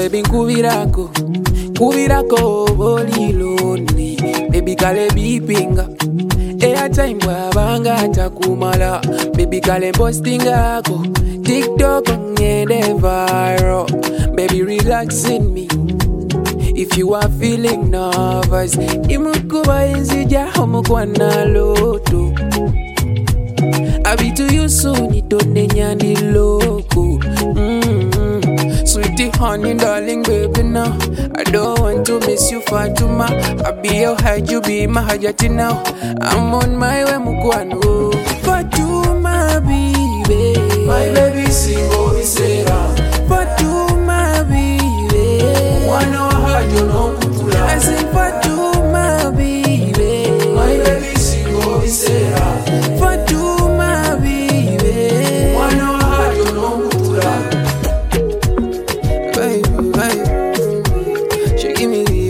baby nkubirako boli lonely baby kale bipinga airtime bwabanga atakumala baby kale postingako TikTok ngende viral baby relaxing me if you are feeling nervous imukuba inzija omukwana loto I'll be to you soon itonde nyandi loko Sweetie honey darling baby now I don't want to miss you Fatuma I'll be your hide you be my hajati now I'm on my way mukwano Fatuma baby my baby single visera Fatuma baby Wana wa hajo no kutula I sing Fatuma baby my baby single visera Fatuma baby Wana wa hajo no kutula She give me the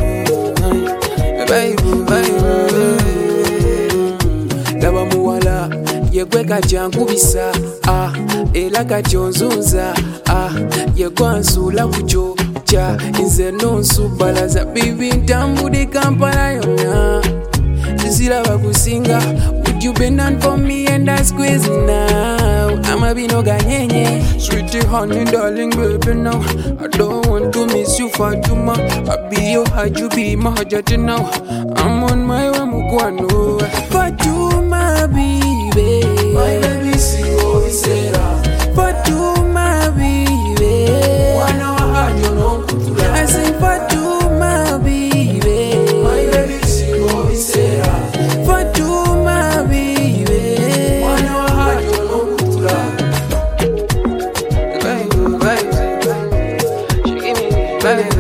vibe Laba muwala Yegwe kajankubisa Ela kajonzunza Yegwansula kuchocha Inze nonsu balaza Bibi ntambude Kampala yona Zilaba kusinga Would you bend down for me and I squeeze now I'ma be no ganyenye Sweetie honey darling baby now I don't want to miss you Fatuma I'll be your hide you be my hajati now I'm on my way mukwano Fatuma baby my baby single visera Fatuma baby Wana wa hajo no kutula I sing Fatuma baby my baby single visera Fatuma baby Wana wa hajo no kutula She give me